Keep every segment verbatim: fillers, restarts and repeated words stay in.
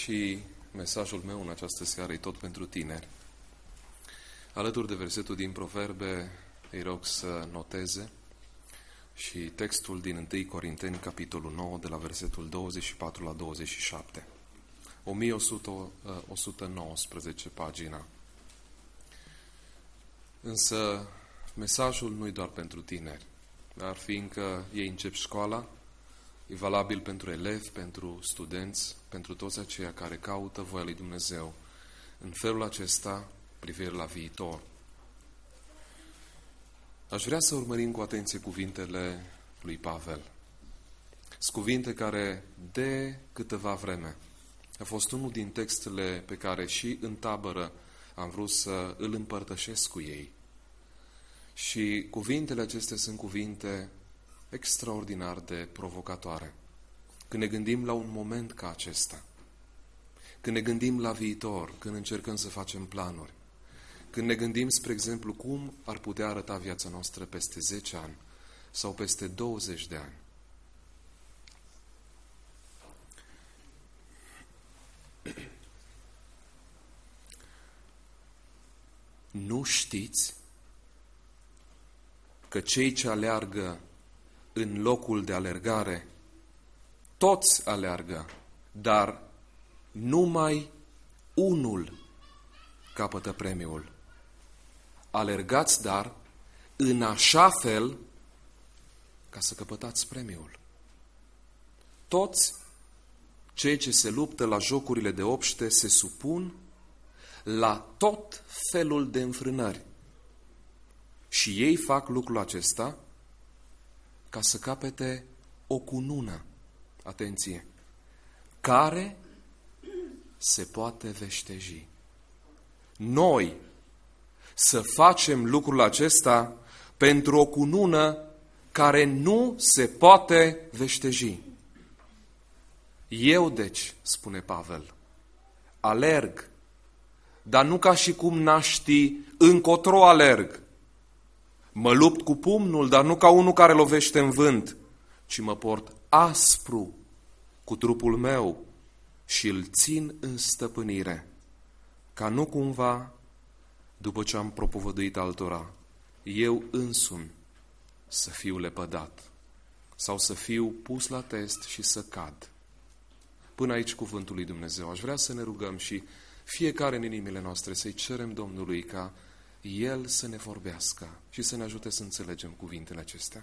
Și mesajul meu în această seară e tot pentru tineri. Alături de versetul din Proverbe, îi rog să noteze și textul din întâi Corinteni, capitolul nouă, de la versetul douăzeci și patru la douăzeci și șapte. o mie o sută nouăsprezece pagina. Însă mesajul nu e doar pentru tineri, dar fiindcă ei încep școala, e valabil pentru elevi, pentru studenți, pentru toți aceia care caută voia lui Dumnezeu. În felul acesta, privire la viitor. Aș vrea să urmărim cu atenție cuvintele lui Pavel. Sunt cuvinte care, de câteva vreme, a fost unul din textele pe care și în tabără am vrut să îl împărtășesc cu ei. Și cuvintele acestea sunt cuvinte extraordinar de provocatoare. Când ne gândim la un moment ca acesta, când ne gândim la viitor, când încercăm să facem planuri, când ne gândim, spre exemplu, cum ar putea arăta viața noastră peste zece ani sau peste douăzeci de ani. Nu știți că cei ce aleargă în locul de alergare, toți aleargă, dar numai unul capătă premiul. Alergați, dar, în așa fel ca să căpătați premiul. Toți cei ce se luptă la jocurile de obște se supun la tot felul de înfrânări. Și ei fac lucrul acesta ca să capete o cunună, atenție, care se poate veșteji. Noi să facem lucrul acesta pentru o cunună care nu se poate veșteji. Eu, deci, spune Pavel, alerg, dar nu ca și cum n-aș ști încotro alerg. Mă lupt cu pumnul, dar nu ca unul care lovește în vânt, ci mă port aspru cu trupul meu și îl țin în stăpânire, ca nu cumva, după ce am propovăduit altora, eu însumi să fiu lepădat sau să fiu pus la test și să cad. Până aici cuvântul lui Dumnezeu. Aș vrea să ne rugăm și fiecare în inimile noastre să-i cerem Domnului ca El să ne vorbească și să ne ajute să înțelegem cuvintele acestea.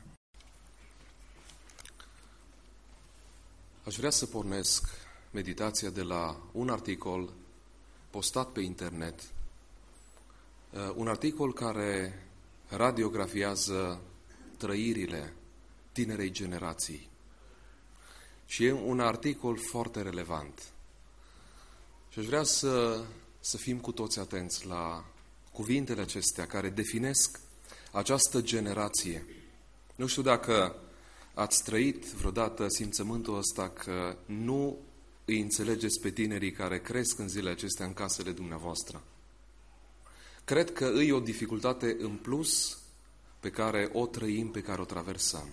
Aș vrea să pornesc meditația de la un articol postat pe internet, un articol care radiografiază trăirile tinerei generații. Și e un articol foarte relevant. Și aș vrea să, să fim cu toți atenți la cuvintele acestea care definesc această generație. Nu știu dacă ați trăit vreodată simțământul ăsta că nu îi înțelegeți pe tinerii care cresc în zilele acestea în casele dumneavoastră. Cred că îi o dificultate în plus pe care o trăim, pe care o traversăm.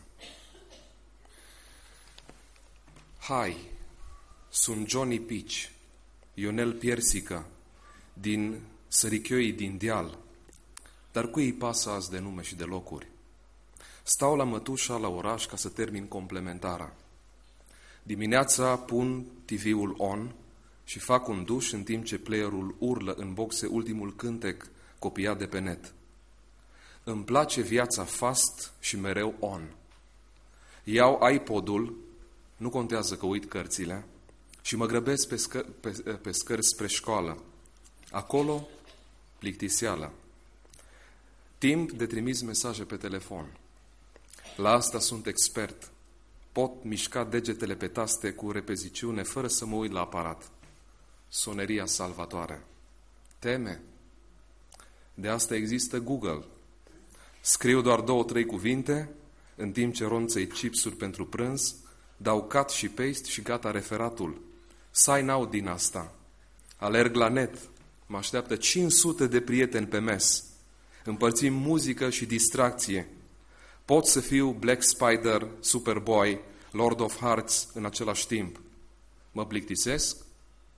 Hai, sunt Johnny Pitch, Ionel Piersică, din Sărichioii din Deal, dar cui îi pasă azi de nume și de locuri? Stau la mătușa la oraș ca să termin complementara. Dimineața pun T V-ul on și fac un duș în timp ce playerul urlă în boxe ultimul cântec copiat de pe net. Îmi place viața fast și mereu on. Iau iPod-ul, nu contează că uit cărțile, și mă grăbesc pe, scă, pe, pe scări spre școală. Acolo, plictiseală. Timp de trimis mesaje pe telefon. La asta sunt expert. Pot mișca degetele pe taste cu repeziciune fără să mă uit la aparat. Soneria salvatoare. Teme. De asta există Google. Scriu doar două, trei cuvinte, în timp ce ronțăi chipsuri pentru prânz, dau cut și paste și gata referatul. Sign out din asta. Alerg la net. Mă așteaptă cinci sute de prieteni pe mes. Împărțim muzică și distracție. Pot să fiu Black Spider, Superboy, Lord of Hearts în același timp. Mă plictisesc?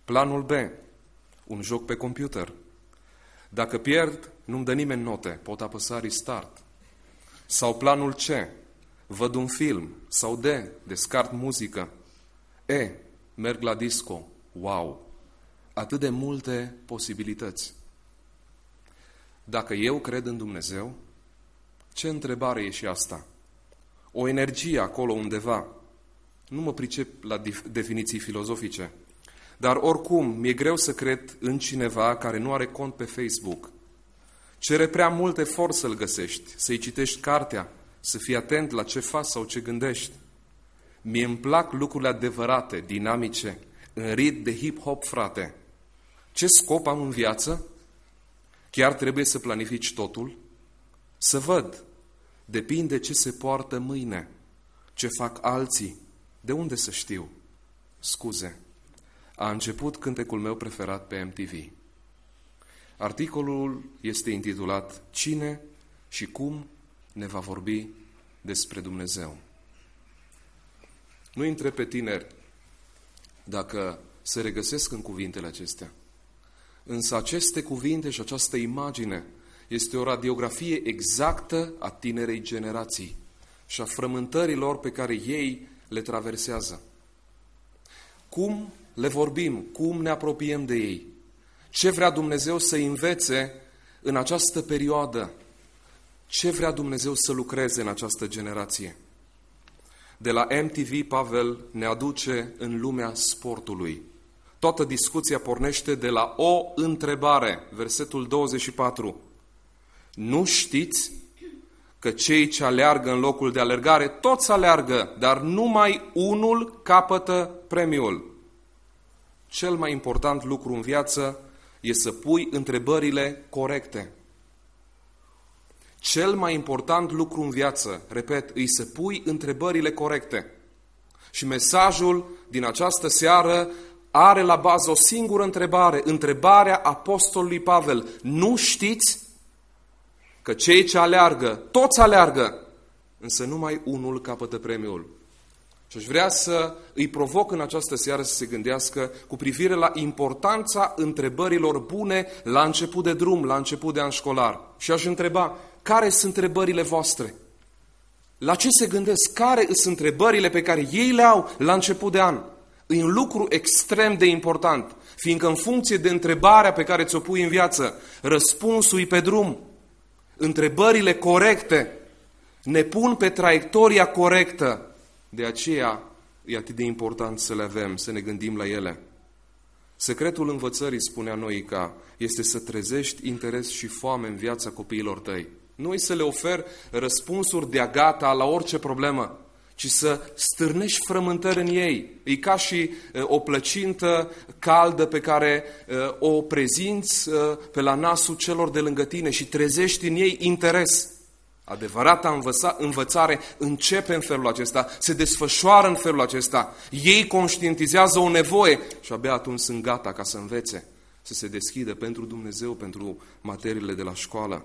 Planul B, un joc pe computer. Dacă pierd, nu-mi dă nimeni note, pot apăsa restart. Sau planul C, văd un film. Sau D, descart muzică. E, merg la disco. Wow! Atât de multe posibilități. Dacă eu cred în Dumnezeu, ce întrebare e și asta? O energie acolo undeva. Nu mă pricep la definiții filozofice, dar oricum mi-e greu să cred în cineva care nu are cont pe Facebook. Cere prea mult efort să-l găsești, să-i citești cartea, să fii atent la ce faci sau ce gândești. Mie îmi plac lucrurile adevărate, dinamice, în ritm de hip-hop, frate. Ce scop am în viață? Chiar trebuie să planifici totul? Să văd. Depinde ce se poartă mâine, ce fac alții, de unde să știu? Scuze. A început cântecul meu preferat pe M T V. Articolul este intitulat Cine și cum ne va vorbi despre Dumnezeu. Nu întreb pe tineri dacă se regăsesc în cuvintele acestea. Însă aceste cuvinte și această imagine este o radiografie exactă a tinerei generații și a frământărilor pe care ei le traversează. Cum le vorbim? Cum ne apropiem de ei? Ce vrea Dumnezeu să învețe în această perioadă? Ce vrea Dumnezeu să lucreze în această generație? De la M T V, Pavel ne aduce în lumea sportului. Toată discuția pornește de la o întrebare, versetul douăzeci și patru. Nu știți că cei ce aleargă în locul de alergare, toți aleargă, dar numai unul capătă premiul. Cel mai important lucru în viață e să pui întrebările corecte. Cel mai important lucru în viață, repet, e să pui întrebările corecte. Și mesajul din această seară are la bază o singură întrebare, întrebarea apostolului Pavel. Nu știți că cei ce aleargă, toți aleargă, însă numai unul capătă premiul. Și aș vrea să îi provoc în această seară să se gândească cu privire la importanța întrebărilor bune la început de drum, la început de an școlar. Și aș întreba, care sunt întrebările voastre? La ce se gândesc? Care sunt întrebările pe care ei le au la început de an? E un lucru extrem de important, fiindcă în funcție de întrebarea pe care ți-o pui în viață, răspunsul e pe drum. Întrebările corecte ne pun pe traiectoria corectă. De aceea e atât de important să le avem, să ne gândim la ele. Secretul învățării, spunea Noica, este să trezești interes și foame în viața copiilor tăi. Nu e să le oferi răspunsuri de-a gata la orice problemă, ci să stârnești frământări în ei. E ca și uh, o plăcintă caldă pe care uh, o prezinți uh, pe la nasul celor de lângă tine și trezești în ei interes. Adevărata învăța, învățare începe în felul acesta, se desfășoară în felul acesta. Ei conștientizează o nevoie și abia atunci sunt gata ca să învețe, să se deschidă pentru Dumnezeu, pentru materiile de la școală.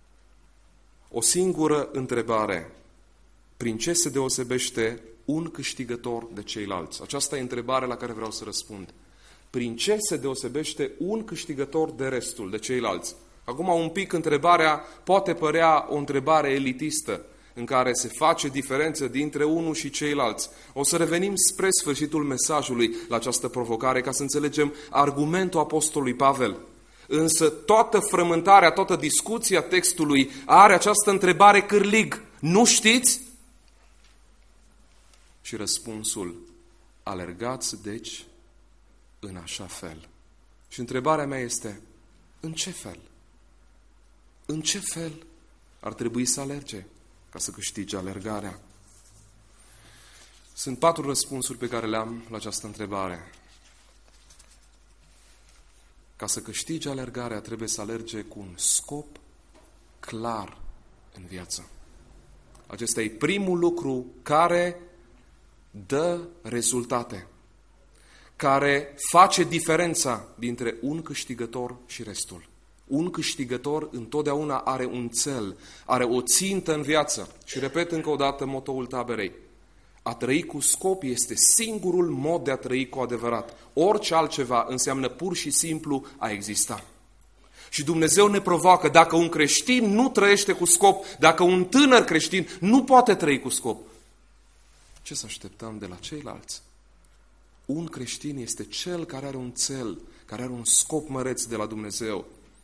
O singură întrebare. Prin ce se deosebește un câștigător de ceilalți? Aceasta e întrebarea la care vreau să răspund. Prin ce se deosebește un câștigător de restul, de ceilalți? Acum un pic întrebarea poate părea o întrebare elitistă, în care se face diferență dintre unul și ceilalți. O să revenim spre sfârșitul mesajului la această provocare, ca să înțelegem argumentul apostolului Pavel. Însă toată frământarea, toată discuția textului are această întrebare cârlig. Nu știți? Și răspunsul, alergați deci în așa fel. Și întrebarea mea este, în ce fel? În ce fel ar trebui să alerge ca să câștige alergarea? Sunt patru răspunsuri pe care le-am la această întrebare. Ca să câștige alergarea trebuie să alerge cu un scop clar în viață. Acesta e primul lucru care dă rezultate, care face diferența dintre un câștigător și restul. Un câștigător întotdeauna are un cel, are o țintă în viață. Și repet încă o dată motoul taberei. A trăi cu scop este singurul mod de a trăi cu adevărat. Orice altceva înseamnă pur și simplu a exista. Și Dumnezeu ne provoacă, dacă un creștin nu trăiește cu scop, dacă un tânăr creștin nu poate trăi cu scop, ce să așteptăm de la ceilalți? Un creștin este cel care are un cel, care are un scop măreț de la Dumnezeu.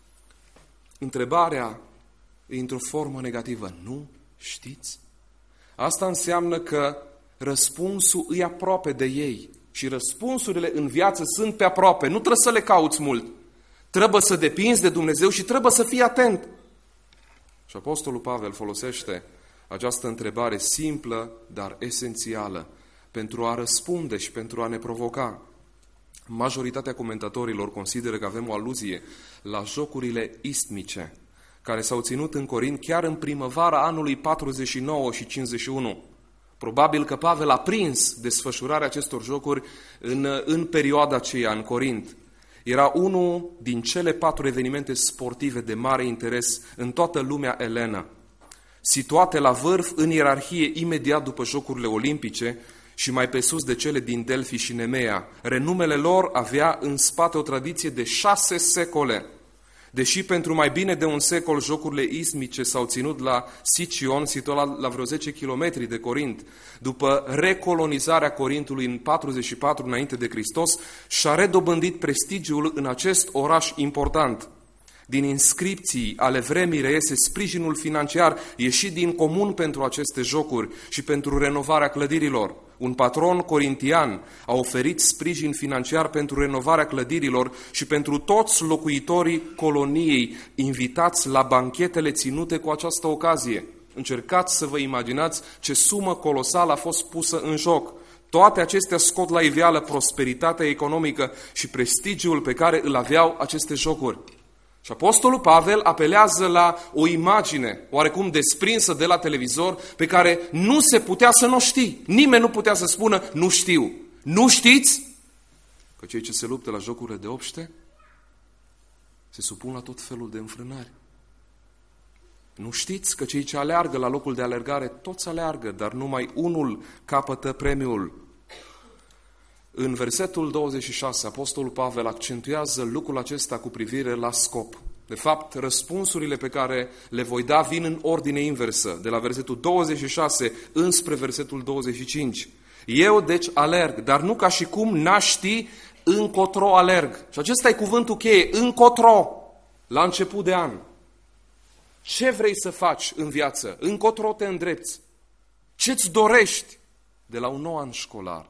Întrebarea e într-o formă negativă. Nu știți? Asta înseamnă că răspunsul îi aproape de ei. Și răspunsurile în viață sunt pe aproape. Nu trebuie să le cauți mult. Trebuie să depinzi de Dumnezeu și trebuie să fii atent. Și Apostolul Pavel folosește această întrebare simplă, dar esențială, pentru a răspunde și pentru a ne provoca. Majoritatea comentatorilor consideră că avem o aluzie la jocurile istmice, care s-au ținut în Corint chiar în primăvara anului patruzeci și nouă și cincizeci și unu. Probabil că Pavel a prins desfășurarea acestor jocuri în, în perioada aceea, în Corint. Era unul din cele patru evenimente sportive de mare interes în toată lumea elenă, situate la vârf în ierarhie imediat după Jocurile Olimpice și mai pe sus de cele din Delphi și Nemea. Renumele lor avea în spate o tradiție de șase secole. Deși pentru mai bine de un secol jocurile istmice s-au ținut la Sicion, situat la, la vreo zece kilometri de Corint, după recolonizarea Corintului în patruzeci și patru înainte de Hristos, și-a redobândit prestigiul în acest oraș important. Din inscripții ale vremii reiese sprijinul financiar ieșit din comun pentru aceste jocuri și pentru renovarea clădirilor. Un patron corintian a oferit sprijin financiar pentru renovarea clădirilor și pentru toți locuitorii coloniei invitați la banchetele ținute cu această ocazie. Încercați să vă imaginați ce sumă colosală a fost pusă în joc. Toate acestea scot la iveală prosperitatea economică și prestigiul pe care îl aveau aceste jocuri. Și Apostolul Pavel apelează la o imagine oarecum desprinsă de la televizor pe care nu se putea să nu știi. Nimeni nu putea să spună nu știu. Nu știți că cei ce se luptă la jocurile de obște se supun la tot felul de înfrânări. Nu știți că cei ce aleargă la locul de alergare toți aleargă, dar numai unul capătă premiul. În versetul douăzeci și șase, Apostolul Pavel accentuează lucrul acesta cu privire la scop. De fapt, răspunsurile pe care le voi da vin în ordine inversă, de la versetul douăzeci și șase înspre versetul douăzeci și cinci. Eu, deci, alerg, dar nu ca și cum n-aș ști încotro alerg. Și acesta e cuvântul cheie, încotro, la început de an. Ce vrei să faci în viață? Încotro te îndrepți? Ce-ți dorești de la un nou an școlar?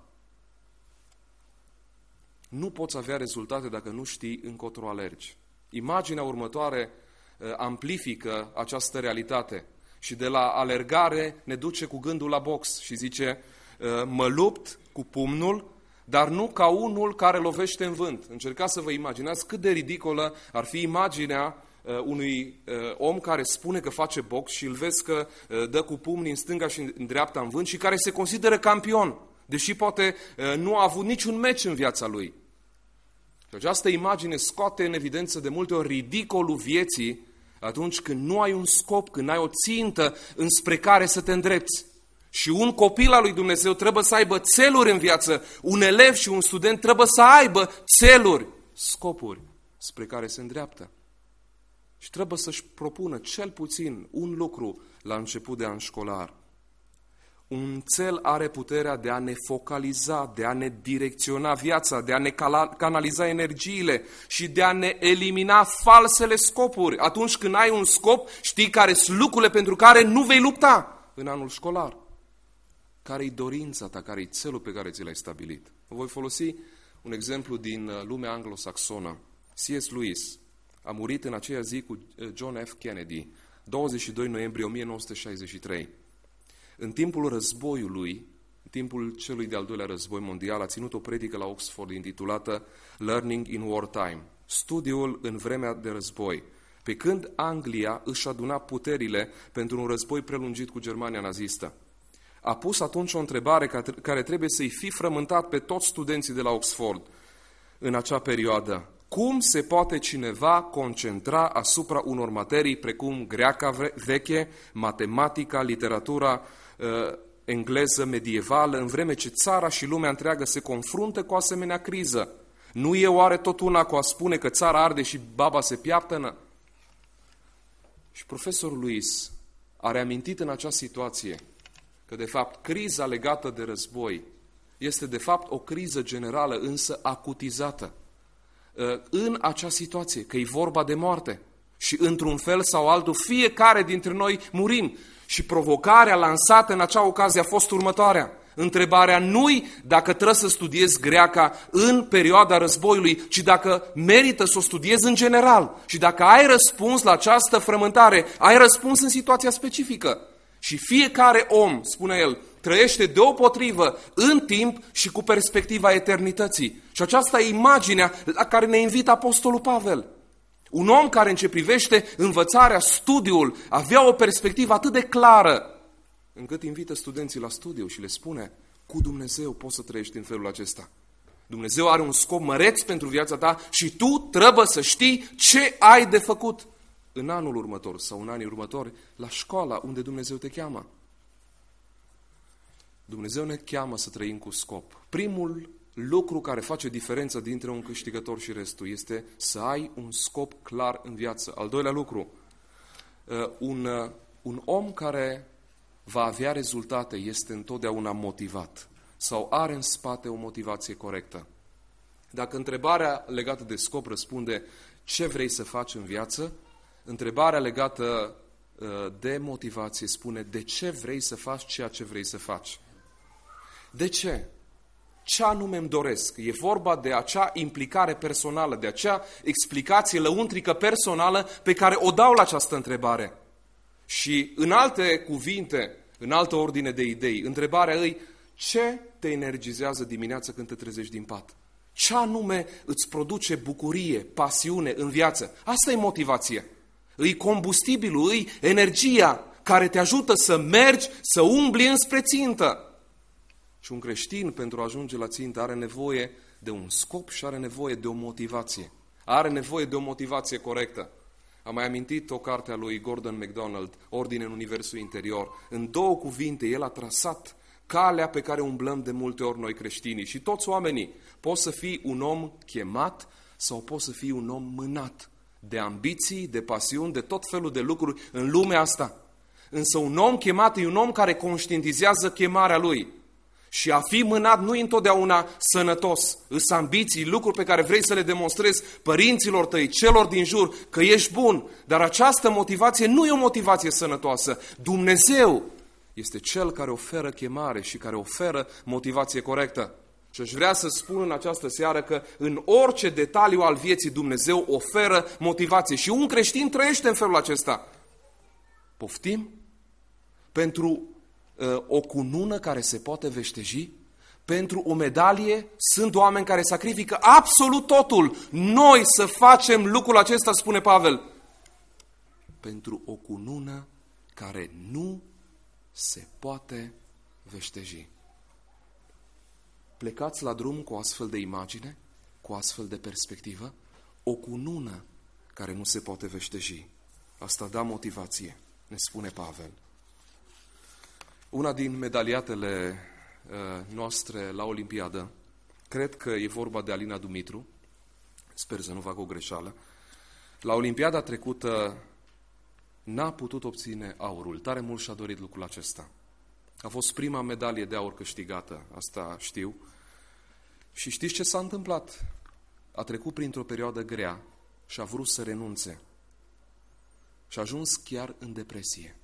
Nu poți avea rezultate dacă nu știi încotro alergi. Imaginea următoare amplifică această realitate și de la alergare ne duce cu gândul la box și zice mă lupt cu pumnul, dar nu ca unul care lovește în vânt. Încercați să vă imaginați cât de ridicolă ar fi imaginea unui om care spune că face box și îl vezi că dă cu pumnii în stânga și în dreapta în vânt și care se consideră campion, deși poate nu a avut niciun meci în viața lui. Și această imagine scoate în evidență de multe ori ridicolul vieții atunci când nu ai un scop, când ai o țintă înspre care să te îndrepți. Și un copil al lui Dumnezeu trebuie să aibă țeluri în viață, un elev și un student trebuie să aibă țeluri, scopuri spre care se îndreaptă. Și trebuie să-și propună cel puțin un lucru la început de an școlar. Un cel are puterea de a ne focaliza, de a ne direcționa viața, de a ne canaliza energiile și de a ne elimina falsele scopuri. Atunci când ai un scop, știi care sunt lucrurile pentru care nu vei lupta în anul școlar. Care-i dorința ta, care-i țelul pe care ți l-ai stabilit? Voi folosi un exemplu din lumea anglosaxonă. C S Lewis a murit în aceea zi cu John F. Kennedy, douăzeci și doi noiembrie o mie nouă sute șaizeci și trei. În timpul războiului, în timpul celui de-al doilea război mondial, a ținut o predică la Oxford intitulată Learning in Wartime, studiul în vremea de război, pe când Anglia își aduna puterile pentru un război prelungit cu Germania nazistă. A pus atunci o întrebare care trebuie să-i fi frământat pe toți studenții de la Oxford în acea perioadă. Cum se poate cineva concentra asupra unor materii precum greaca veche, matematica, literatura engleză medievală, în vreme ce țara și lumea întreagă se confruntă cu o asemenea criză. Nu e oare tot una cu a spune că țara arde și baba se piaptănă? Și profesorul Luis a reamintit în această situație că, de fapt, criza legată de război este, de fapt, o criză generală, însă acutizată în acea situație, că e vorba de moarte. Și, într-un fel sau altul, fiecare dintre noi murim. Și provocarea lansată în acea ocazie a fost următoarea. Întrebarea nu-i dacă trebuie să studiezi greaca în perioada războiului, ci dacă merită să o studiezi în general. Și dacă ai răspuns la această frământare, ai răspuns în situația specifică. Și fiecare om, spune el, trăiește deopotrivă în timp și cu perspectiva eternității. Și aceasta e imaginea la care ne invită Apostolul Pavel. Un om care, în ce privește învățarea, studiul, avea o perspectivă atât de clară, încât invită studenții la studiu și le spune: cu Dumnezeu poți să trăiești în felul acesta. Dumnezeu are un scop măreț pentru viața ta și tu trebuie să știi ce ai de făcut în anul următor sau în anii următori, la școala unde Dumnezeu te cheamă. Dumnezeu ne cheamă să trăim cu scop. Primul lucru care face diferența dintre un câștigător și restul este să ai un scop clar în viață. Al doilea lucru, un, un om care va avea rezultate este întotdeauna motivat sau are în spate o motivație corectă. Dacă întrebarea legată de scop răspunde ce vrei să faci în viață, întrebarea legată de motivație spune de ce vrei să faci ceea ce vrei să faci. De ce? Ce anume îmi doresc? E vorba de acea implicare personală, de acea explicație lăuntrică personală pe care o dau la această întrebare. Și în alte cuvinte, în altă ordine de idei, întrebarea îi: ce te energizează dimineața când te trezești din pat? Ce anume îți produce bucurie, pasiune în viață? Asta e motivație. Îi combustibilul, îi energia care te ajută să mergi, să umbli înspre țintă. Și un creștin, pentru a ajunge la țintă, are nevoie de un scop și are nevoie de o motivație. Are nevoie de o motivație corectă. Am mai amintit o carte a lui Gordon MacDonald, Ordine în Universul Interior. În două cuvinte, el a trasat calea pe care umblăm de multe ori noi creștinii. Și toți oamenii, poți să fii un om chemat sau poți să fii un om mânat de ambiții, de pasiuni, de tot felul de lucruri în lumea asta. Însă un om chemat e un om care conștientizează chemarea lui. Și a fi mânat nu e întotdeauna sănătos. Îs ambiții, lucruri pe care vrei să le demonstrezi părinților tăi, celor din jur, că ești bun. Dar această motivație nu e o motivație sănătoasă. Dumnezeu este Cel care oferă chemare și care oferă motivație corectă. Și aș vrea să spun în această seară că în orice detaliu al vieții Dumnezeu oferă motivație. Și un creștin trăiește în felul acesta. Poftim? Pentru o cunună care se poate veșteji? Pentru o medalie? Sunt oameni care sacrifică absolut totul. Noi să facem lucrul acesta, spune Pavel. Pentru o cunună care nu se poate veșteji. Plecați la drum cu o astfel de imagine, cu o astfel de perspectivă, o cunună care nu se poate veșteji. Asta da motivație, ne spune Pavel. Una din medaliatele uh, noastre la Olimpiadă, cred că e vorba de Alina Dumitru, sper să nu fac o greșeală, la Olimpiada trecută n-a putut obține aurul. Tare mult și-a dorit lucrul acesta. A fost prima medalie de aur câștigată, asta știu. Și știți ce s-a întâmplat? A trecut printr-o perioadă grea și a vrut să renunțe. Și a ajuns chiar în depresie.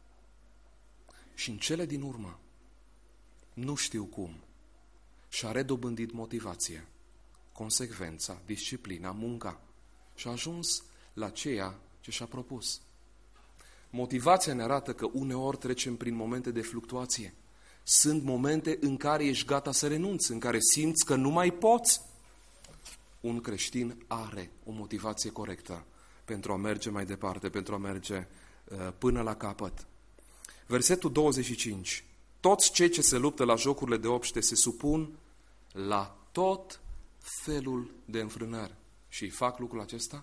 Și în cele din urmă, nu știu cum, și-a redobândit motivație, consecvența, disciplina, munca și a ajuns la ceea ce și-a propus. Motivația ne arată că uneori trecem prin momente de fluctuație. Sunt momente în care ești gata să renunți, în care simți că nu mai poți. Un creștin are o motivație corectă pentru a merge mai departe, pentru a merge uh, până la capăt. Versetul douăzeci și cinci. Toți cei ce se luptă la jocurile de obște se supun la tot felul de înfrânări. Și fac lucrul acesta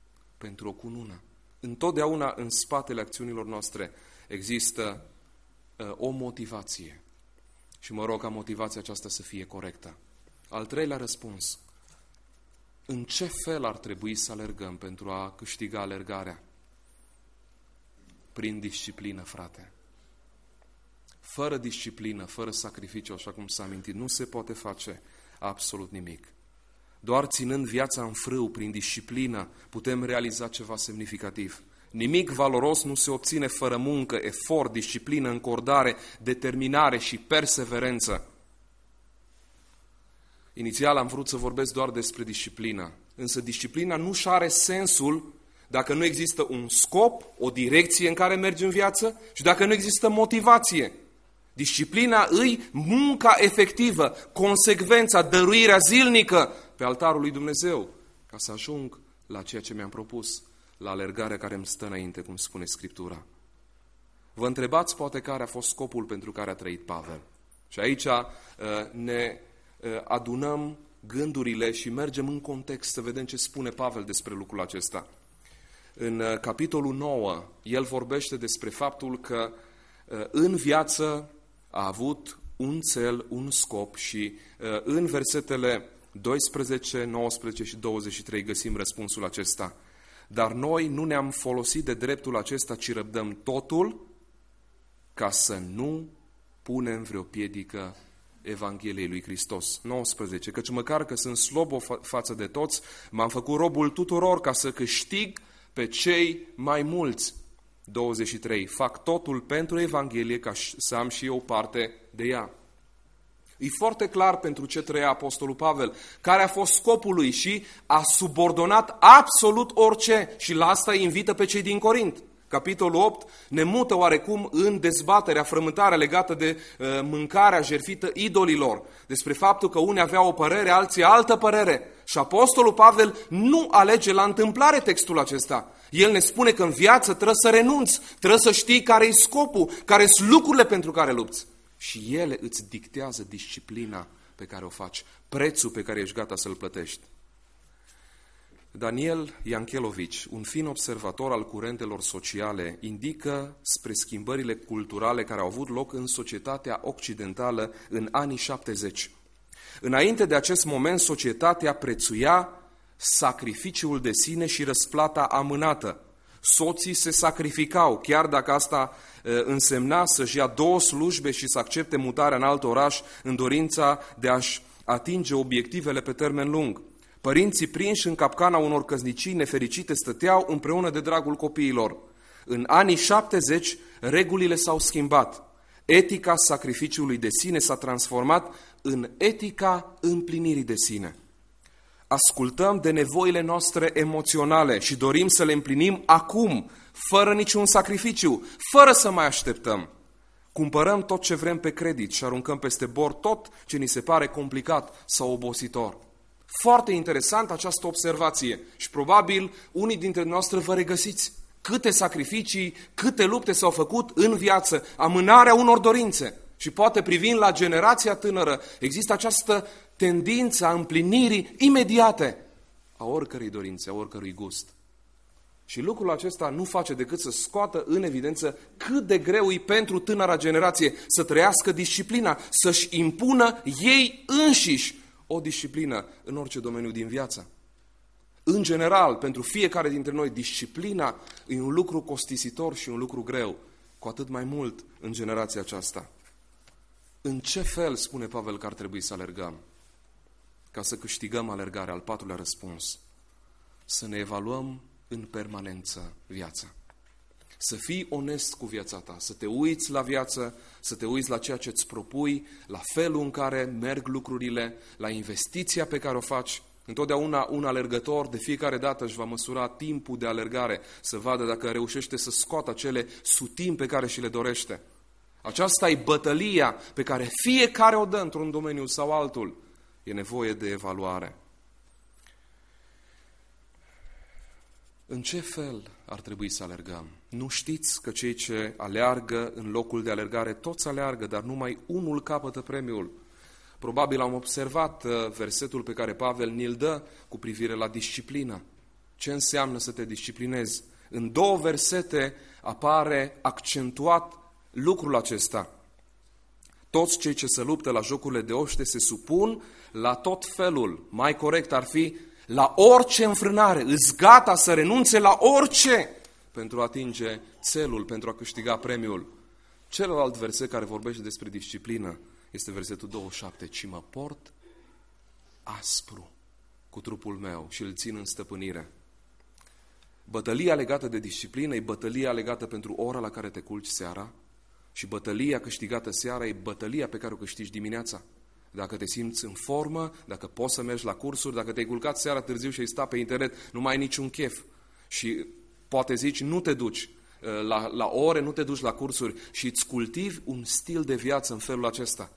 pentru o cunună. Întotdeauna în spatele acțiunilor noastre există o motivație. Și mă rog ca motivația aceasta să fie corectă. Al treilea răspuns. În ce fel ar trebui să alergăm pentru a câștiga alergarea? Prin disciplină, frate. Fără disciplină, fără sacrificiu, așa cum s-a amintit, nu se poate face absolut nimic. Doar ținând viața în frâu, prin disciplină, putem realiza ceva semnificativ. Nimic valoros nu se obține fără muncă, efort, disciplină, încordare, determinare și perseverență. Inițial am vrut să vorbesc doar despre disciplină, însă disciplina nu-și are sensul dacă nu există un scop, o direcție în care mergi în viață și dacă nu există motivație. Disciplina îi munca efectivă, consecvența, dăruirea zilnică pe altarul lui Dumnezeu, ca să ajung la ceea ce mi-am propus, la alergarea care îmi stă înainte, cum spune Scriptura. Vă întrebați poate care a fost scopul pentru care a trăit Pavel. Și aici ne adunăm gândurile și mergem în context să vedem ce spune Pavel despre lucrul acesta. În capitolul nouă, el vorbește despre faptul că în viață a avut un cel, un scop și în versetele doisprezece, nouăsprezece și douăzeci și trei găsim răspunsul acesta. Dar noi nu ne-am folosit de dreptul acesta, ci răbdăm totul ca să nu punem vreo piedică Evangheliei lui Hristos. nouăsprezece. Căci măcar că sunt slob o fa- față de toți, m-am făcut robul tuturor ca să câștig pe cei mai mulți. douăzeci și trei. Fac totul pentru Evanghelie ca să am și eu parte de ea. E foarte clar pentru ce trăia Apostolul Pavel, care a fost scopul lui și a subordonat absolut orice și la asta îi invită pe cei din Corint. Capitolul opt ne mută oarecum în dezbaterea, frământarea legată de uh, mâncarea jertfită idolilor, despre faptul că unii aveau o părere, alții altă părere. Și Apostolul Pavel nu alege la întâmplare textul acesta. El ne spune că în viață trebuie să renunți, trebuie să știi care e scopul, care sunt lucrurile pentru care lupți. Și ele îți dictează disciplina pe care o faci, prețul pe care ești gata să-l plătești. Daniel Yankelovici, un fin observator al curentelor sociale, indică spre schimbările culturale care au avut loc în societatea occidentală în anii șaptezeci. Înainte de acest moment, societatea prețuia sacrificiul de sine și răsplata amânată. Soții se sacrificau, chiar dacă asta însemna să-și ia două slujbe și să accepte mutarea în alt oraș în dorința de a-și atinge obiectivele pe termen lung. Părinții prinși în capcana unor căsnicii nefericite stăteau împreună de dragul copiilor. În anii șaptezeci, regulile s-au schimbat. Etica sacrificiului de sine s-a transformat în etica împlinirii de sine. Ascultăm de nevoile noastre emoționale și dorim să le împlinim acum, fără niciun sacrificiu, fără să mai așteptăm. Cumpărăm tot ce vrem pe credit și aruncăm peste bord tot ce ni se pare complicat sau obositor. Foarte interesant această observație și probabil unii dintre noastre vă regăsiți. Câte sacrificii, câte lupte s-au făcut în viață, amânarea unor dorințe. Și poate privind la generația tânără, există această tendință a împlinirii imediate a oricărei dorințe, a oricărui gust. Și lucrul acesta nu face decât să scoată în evidență cât de greu e pentru tânăra generație să trăiască disciplina, să-și impună ei înșiși o disciplină în orice domeniu din viață. În general, pentru fiecare dintre noi, disciplina e un lucru costisitor și un lucru greu, cu atât mai mult în generația aceasta. În ce fel spune Pavel că ar trebui să alergăm? Ca să câștigăm alergarea, al patrulea răspuns. Să ne evaluăm în permanență viața. Să fii onest cu viața ta, să te uiți la viață, să te uiți la ceea ce îți propui, la felul în care merg lucrurile, la investiția pe care o faci. Întotdeauna un alergător de fiecare dată își va măsura timpul de alergare, să vadă dacă reușește să scoată acele sutimi pe care și le dorește. Aceasta e bătălia pe care fiecare o dă într-un domeniu sau altul. E nevoie de evaluare. În ce fel ar trebui să alergăm? Nu știți că cei ce aleargă în locul de alergare, toți aleargă, dar numai unul capătă premiul. Probabil am observat versetul pe care Pavel ni-l dă cu privire la disciplină. Ce înseamnă să te disciplinezi? În două versete apare accentuat lucrul acesta. Toți cei ce se luptă la jocurile de oște se supun la tot felul. Mai corect ar fi la orice înfrânare. Îs gata să renunțe la orice pentru a atinge țelul, pentru a câștiga premiul. Celălalt verset care vorbește despre disciplină este versetul douăzeci și șapte. Ci mă port aspru cu trupul meu și îl țin în stăpânire. Bătălia legată de disciplină e bătălia legată pentru ora la care te culci seara și bătălia câștigată seara e bătălia pe care o câștigi dimineața. Dacă te simți în formă, dacă poți să mergi la cursuri, dacă te-ai culcat seara târziu și ai stat pe internet, nu mai ai niciun chef și poate zici nu te duci la, la ore, nu te duci la cursuri și îți cultivi un stil de viață în felul acesta.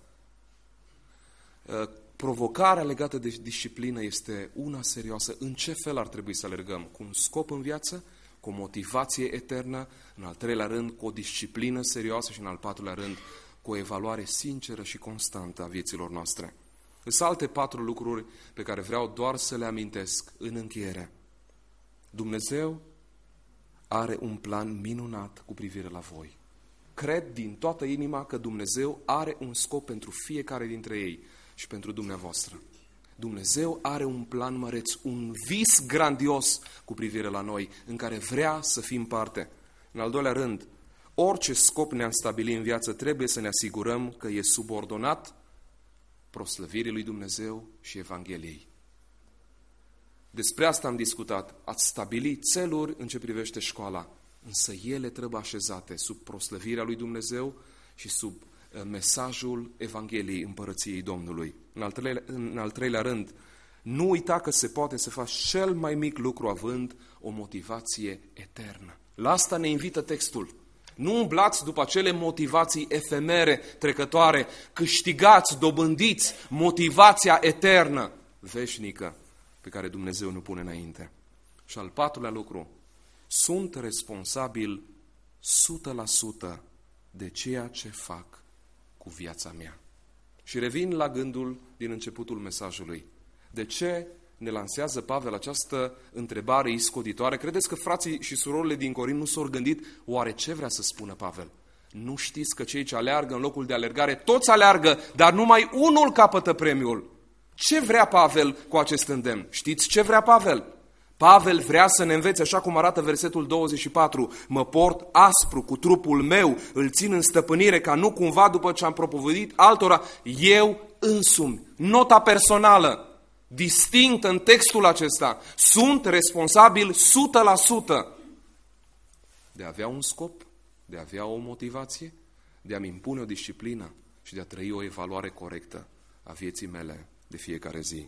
Provocarea legată de disciplină este una serioasă. În ce fel ar trebui să alergăm? Cu un scop în viață, cu o motivație eternă, în al treilea rând cu o disciplină serioasă și în al patrulea rând cu o evaluare sinceră și constantă a vieților noastre. Sunt alte patru lucruri pe care vreau doar să le amintesc în încheiere. Dumnezeu are un plan minunat cu privire la voi. Cred din toată inima că Dumnezeu are un scop pentru fiecare dintre ei și pentru dumneavoastră. Dumnezeu are un plan măreț, un vis grandios cu privire la noi, în care vrea să fim parte. În al doilea rând, orice scop ne-am stabilit în viață, trebuie să ne asigurăm că e subordonat proslăvirii lui Dumnezeu și Evangheliei. Despre asta am discutat. Ați stabilit țeluri în ce privește școala, însă ele trebuie așezate sub proslăvirea lui Dumnezeu și sub mesajul Evangheliei Împărăției Domnului. În al, treilea, în al treilea rând, nu uita că se poate să faci cel mai mic lucru având o motivație eternă. La asta ne invită textul. Nu umblați după acele motivații efemere, trecătoare, câștigați, dobândiți motivația eternă, veșnică, pe care Dumnezeu ne pune înainte. Și al patrulea lucru, sunt responsabil o sută la sută de ceea ce fac cu viața mea. Și revin la gândul din începutul mesajului. De ce ne lansează Pavel această întrebare iscoditoare? Credeți că frații și surorile din Corint nu s-au gândit oare ce vrea să spună Pavel? Nu știți că cei ce aleargă în locul de alergare, toți aleargă, dar numai unul capătă premiul. Ce vrea Pavel cu acest îndemn? Știți ce vrea Pavel? Pavel vrea să ne învețe, așa cum arată versetul douăzeci și patru, mă port aspru cu trupul meu, îl țin în stăpânire, ca nu cumva după ce am propovăduit altora, eu însumi, nota personală, distinctă în textul acesta, sunt responsabil o sută la sută de a avea un scop, de a avea o motivație, de a-mi impune o disciplină și de a trăi o evaluare corectă a vieții mele de fiecare zi.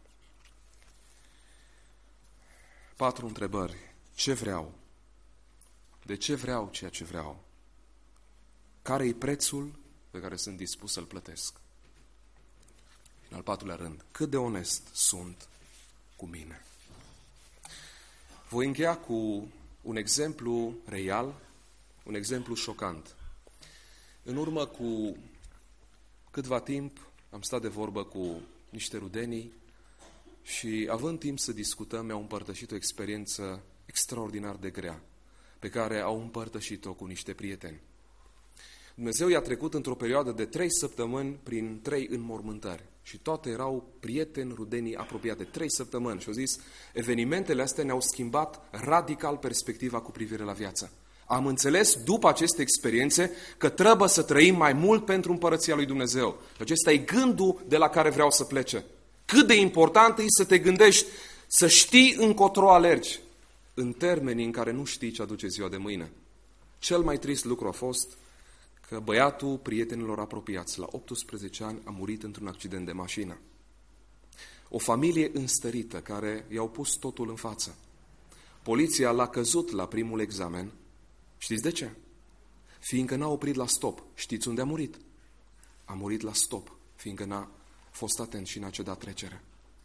Patru întrebări. Ce vreau? De ce vreau ceea ce vreau? Care e prețul pe care sunt dispus să-l plătesc? În al patrulea rând, cât de onest sunt cu mine? Voi încheia cu un exemplu real, un exemplu șocant. În urmă cu câtva timp am stat de vorbă cu niște rudenii și având timp să discutăm, mi-au împărtășit o experiență extraordinar de grea, pe care au împărtășit-o cu niște prieteni. Dumnezeu i-a trecut într-o perioadă de trei săptămâni prin trei înmormântări și toate erau prieteni, rudenii apropiate, trei săptămâni. Și au zis, evenimentele astea ne-au schimbat radical perspectiva cu privire la viață. Am înțeles după aceste experiențe că trebuie să trăim mai mult pentru împărăția lui Dumnezeu. Acesta e gândul de la care vreau să plece. Cât de important e să te gândești, să știi încotro alergi, în termenii în care nu știi ce aduce ziua de mâine. Cel mai trist lucru a fost că băiatul prietenilor apropiați, la optsprezece ani, a murit într-un accident de mașină. O familie înstărită care i-au pus totul în față. Poliția l-a căzut la primul examen. Știți de ce? Fiindcă n-a oprit la stop. Știți unde a murit? A murit la stop, fiindcă n-a fost atent și n-a cedat trecere.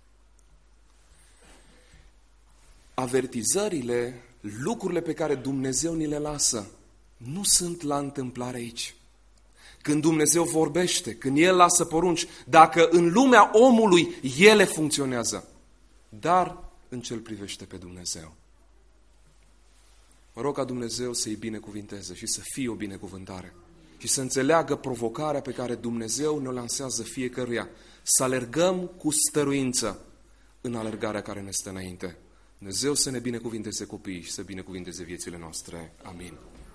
Avertizările, lucrurile pe care Dumnezeu ni le lasă, nu sunt la întâmplare aici. Când Dumnezeu vorbește, când El lasă porunci, dacă în lumea omului ele funcționează, dar în ce-L privește pe Dumnezeu. Mă rog ca Dumnezeu să-i binecuvinteze și să fie o binecuvântare. și să înțeleagă provocarea pe care Dumnezeu ne lansează fiecăruia. Să alergăm cu stăruință în alergarea care ne stă înainte. Dumnezeu să ne binecuvinteze copiii și să binecuvinteze viețile noastre. Amin.